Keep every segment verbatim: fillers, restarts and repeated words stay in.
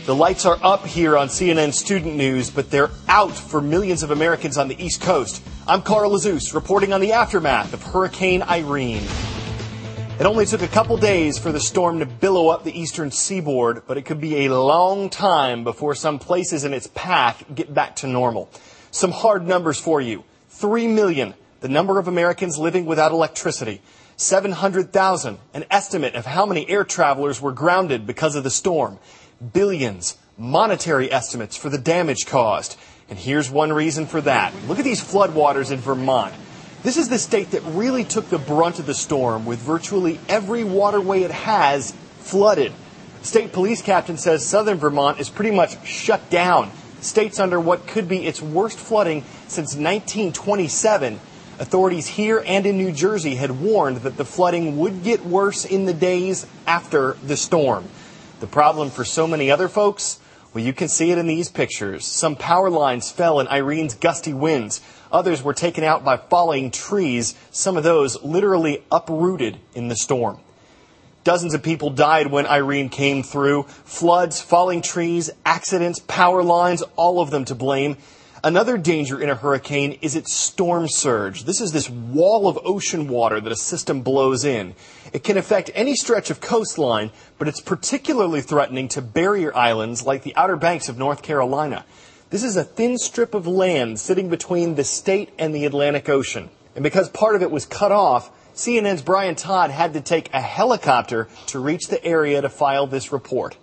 The lights are up here on C N N Student News, but they're out for millions of Americans on the East Coast. I'm Carl Azus, reporting on the aftermath of Hurricane Irene. It only took a couple days for the storm to billow up the eastern seaboard, but it could be a long time before some places in its path get back to normal. Some hard numbers for you. Three million, the number of Americans living without electricity. seven hundred thousand, an estimate of how many air travelers were grounded because of the storm. Billions, monetary estimates for the damage caused. And here's one reason for that. Look at these floodwaters in Vermont. This is the state that really took the brunt of the storm, with virtually every waterway it has flooded. State police captain says southern Vermont is pretty much shut down. The state's under what could be its worst flooding since nineteen twenty-seven. Authorities here and in New Jersey had warned that the flooding would get worse in the days after the storm. The problem for so many other folks? Well, you can see it in these pictures. Some power lines fell in Irene's gusty winds. Others were taken out by falling trees, some of those literally uprooted in the storm. Dozens of people died when Irene came through. Floods, falling trees, accidents, power lines, all of them to blame. Another danger in a hurricane is its storm surge. This is this wall of ocean water that a system blows in. It can affect any stretch of coastline, but it's particularly threatening to barrier islands like the Outer Banks of North Carolina. This is a thin strip of land sitting between the state and the Atlantic Ocean. And because part of it was cut off, C N N's Brian Todd had to take a helicopter to reach the area to file this report.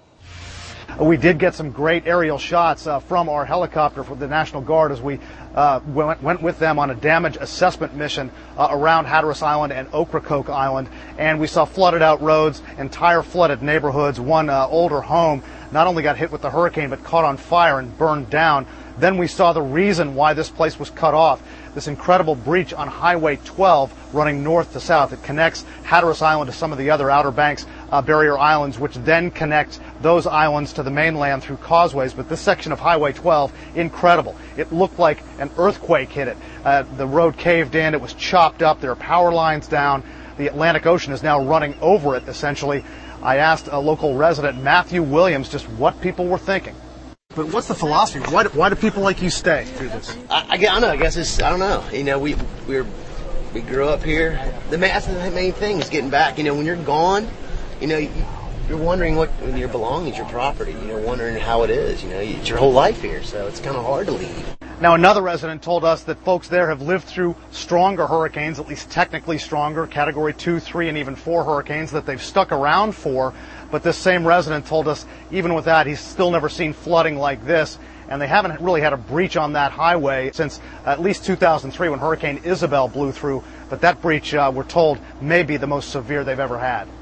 We did get some great aerial shots uh, from our helicopter for the National Guard as we uh, went, went with them on a damage assessment mission uh, around Hatteras Island and Ocracoke Island. And we saw flooded out roads, entire flooded neighborhoods. One uh, older home not only got hit with the hurricane but caught on fire and burned down. Then we saw the reason why this place was cut off. This incredible breach on Highway twelve running north to south. It connects Hatteras Island to some of the other Outer Banks uh, barrier islands, which then connects those islands to the mainland through causeways. But this section of Highway twelve, incredible. It looked like an earthquake hit it. Uh, the road caved in. It was chopped up. There are power lines down. The Atlantic Ocean is now running over it, essentially. I asked a local resident, Matthew Williams, just what people were thinking. But what's the philosophy? Why do, why do people like you stay through this? I, I, I don't know. I guess it's, I don't know. You know, we we're, we grew up here. The main, the main thing is getting back. You know, when you're gone, you know, you, you're wondering what your belongings, your property, you know, wondering how it is. You know, it's your whole life here, so it's kind of hard to leave. Now, another resident told us that folks there have lived through stronger hurricanes, at least technically stronger, category two, three, and even four hurricanes that they've stuck around for. But this same resident told us, even with that, he's still never seen flooding like this. And they haven't really had a breach on that highway since at least two thousand three when Hurricane Isabel blew through. But that breach, uh, we're told, may be the most severe they've ever had.